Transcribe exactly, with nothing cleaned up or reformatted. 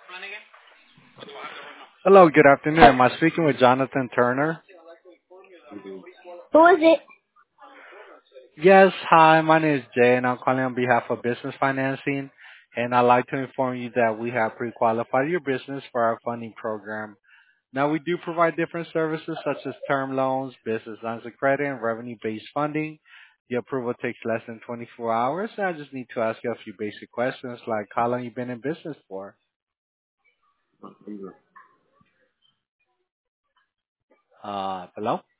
Hello, good afternoon. Hel- Am I speaking with Jonathan Turner? Who is it? Yes, hi, my name is Jay and I'm calling on behalf of Business Financing and I'd like to inform you that we have pre-qualified your business for our funding program. Now we do provide different services such as term loans, business lines of credit, and revenue-based funding. The approval takes less than twenty-four hours. I just need to ask you a few basic questions like how long you been in business for? Uh, hello?